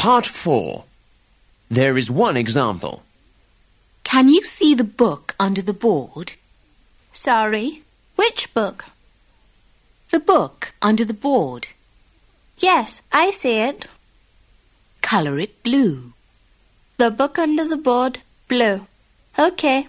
Part 4. There is one example. Can you see the book under the board? Sorry, which book? The book under the board. Yes, I see it. Colour it blue. The book under the board, blue. Okay.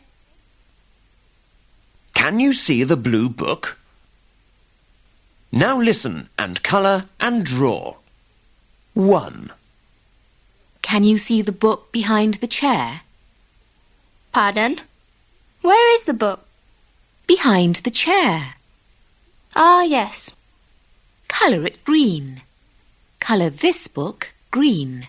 Can you see the blue book? Now listen and colour and draw. 1. Can you see the book behind the chair? Pardon? Where is the book? Behind the chair. Ah, yes. Colour it green. Colour this book green.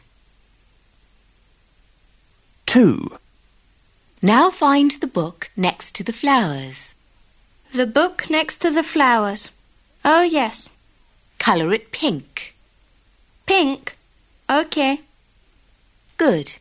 2. Now find the book next to the flowers. The book next to the flowers. Oh, yes. Colour it pink. Pink. Okay. Good.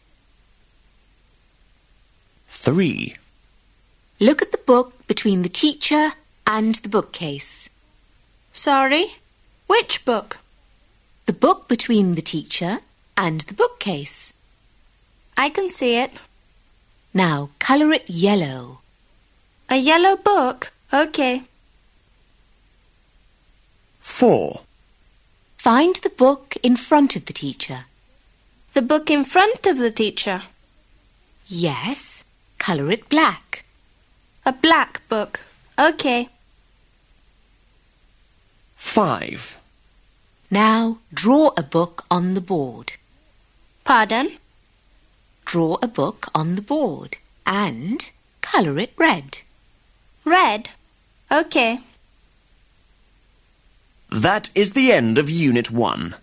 3. Look at the book between the teacher and the bookcase. Sorry, which book? The book between the teacher and the bookcase. I can see it. Now colour it yellow. A yellow book? Okay. 4. Find the book in front of the teacher. The book in front of the teacher. Yes, colour it black. A black book. Okay. 5. Now draw a book on the board. Pardon? Draw a book on the board and colour it red. Red. Okay. That is the end of Unit 1.